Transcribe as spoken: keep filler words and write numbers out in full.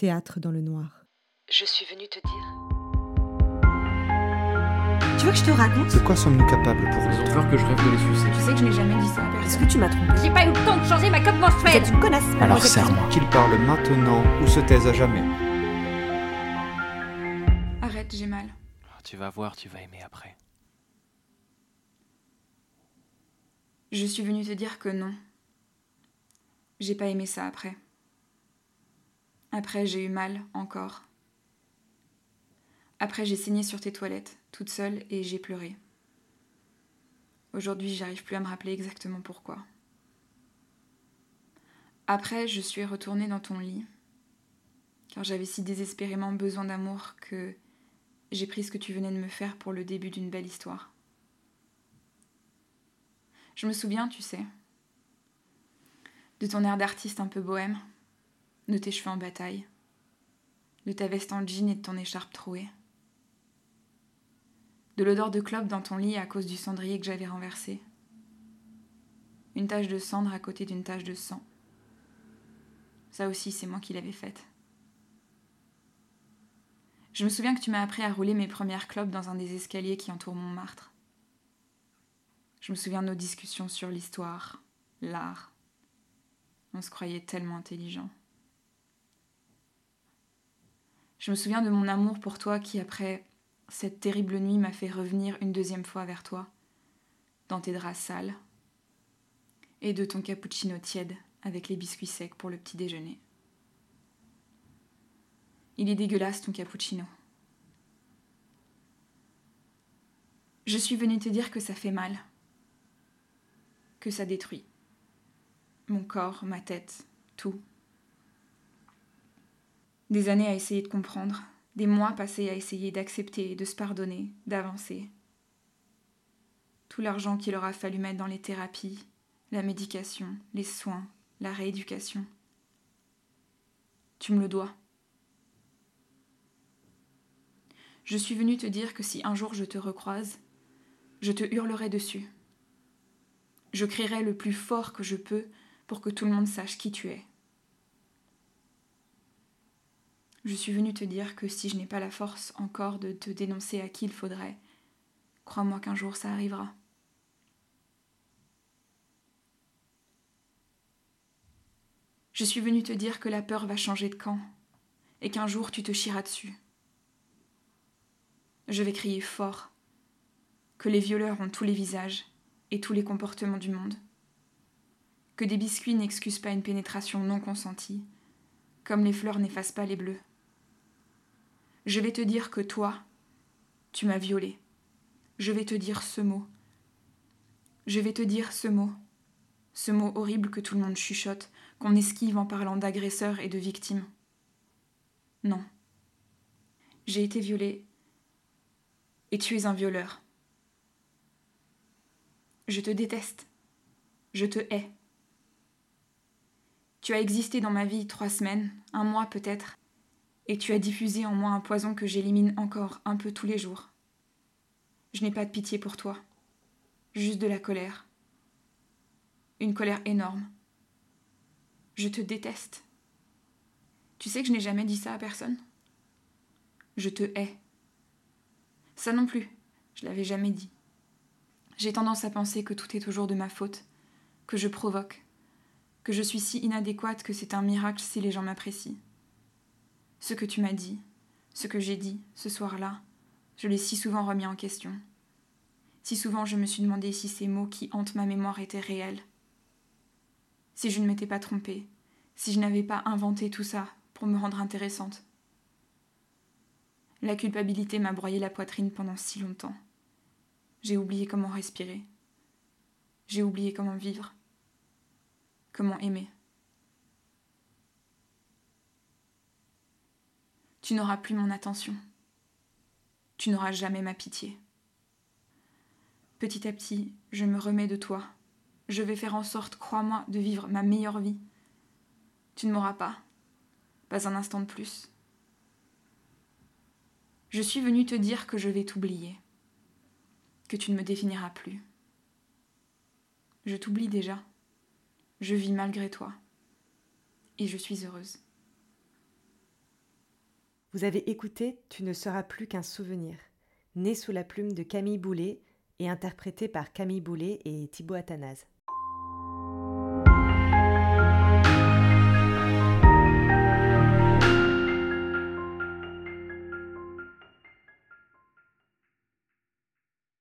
Théâtre dans le noir. Je suis venue te dire. Tu veux que je te raconte? De quoi sommes-nous capables pour Ils ont peur que je rêve de les sucer. Tu sais que je n'ai jamais dit ça à personne. Est-ce que tu m'as trompé? J'ai pas eu le temps de changer ma coque menstruelle. C'est une connasse. Alors serre-moi. Qu'ils parlent maintenant ou se taisent à jamais. Arrête, j'ai mal. Tu vas voir, tu vas aimer après. Je suis venue te dire que non. J'ai pas aimé ça après. Après, j'ai eu mal, encore. Après, j'ai saigné sur tes toilettes, toute seule, et j'ai pleuré. Aujourd'hui, j'arrive plus à me rappeler exactement pourquoi. Après, je suis retournée dans ton lit, car j'avais si désespérément besoin d'amour que j'ai pris ce que tu venais de me faire pour le début d'une belle histoire. Je me souviens, tu sais, de ton air d'artiste un peu bohème, de tes cheveux en bataille, de ta veste en jean et de ton écharpe trouée, de l'odeur de clope dans ton lit à cause du cendrier que j'avais renversé, une tache de cendre à côté d'une tache de sang. Ça aussi, c'est moi qui l'avais faite. Je me souviens que tu m'as appris à rouler mes premières clopes dans un des escaliers qui entourent Montmartre. Je me souviens de nos discussions sur l'histoire, l'art. On se croyait tellement intelligents. Je me souviens de mon amour pour toi qui, après cette terrible nuit, m'a fait revenir une deuxième fois vers toi, dans tes draps sales, et de ton cappuccino tiède avec les biscuits secs pour le petit déjeuner. Il est dégueulasse ton cappuccino. Je suis venue te dire que ça fait mal, que ça détruit. Mon corps, ma tête, tout. Des années à essayer de comprendre, des mois passés à essayer d'accepter, de se pardonner, d'avancer. Tout l'argent qu'il aura fallu mettre dans les thérapies, la médication, les soins, la rééducation. Tu me le dois. Je suis venue te dire que si un jour je te recroise, je te hurlerai dessus. Je crierai le plus fort que je peux pour que tout le monde sache qui tu es. Je suis venue te dire que si je n'ai pas la force encore de te dénoncer à qui il faudrait, crois-moi qu'un jour ça arrivera. Je suis venue te dire que la peur va changer de camp et qu'un jour tu te chieras dessus. Je vais crier fort que les violeurs ont tous les visages et tous les comportements du monde, que des biscuits n'excusent pas une pénétration non consentie, comme les fleurs n'effacent pas les bleus. Je vais te dire que toi, tu m'as violée. Je vais te dire ce mot. Je vais te dire ce mot. Ce mot horrible que tout le monde chuchote, qu'on esquive en parlant d'agresseurs et de victimes. Non. J'ai été violée et tu es un violeur. Je te déteste. Je te hais. Tu as existé dans ma vie trois semaines, un mois peut-être, et tu as diffusé en moi un poison que j'élimine encore un peu tous les jours. Je n'ai pas de pitié pour toi, juste de la colère. Une colère énorme. Je te déteste. Tu sais que je n'ai jamais dit ça à personne? Je te hais. Ça non plus, je l'avais jamais dit. J'ai tendance à penser que tout est toujours de ma faute, que je provoque, que je suis si inadéquate que c'est un miracle si les gens m'apprécient. Ce que tu m'as dit, ce que j'ai dit ce soir-là, je l'ai si souvent remis en question. Si souvent je me suis demandé si ces mots qui hantent ma mémoire étaient réels. Si je ne m'étais pas trompée, si je n'avais pas inventé tout ça pour me rendre intéressante. La culpabilité m'a broyé la poitrine pendant si longtemps. J'ai oublié comment respirer. J'ai oublié comment vivre. Comment aimer. Tu n'auras plus mon attention. Tu n'auras jamais ma pitié. Petit à petit, je me remets de toi. Je vais faire en sorte, crois-moi, de vivre ma meilleure vie. Tu ne m'auras pas. Pas un instant de plus. Je suis venue te dire que je vais t'oublier. Que tu ne me définiras plus. Je t'oublie déjà. Je vis malgré toi. Et je suis heureuse. Vous avez écouté « Tu ne seras plus qu'un souvenir », né sous la plume de Camille Boulet et interprété par Camille Boulet et Thibaut Athanase.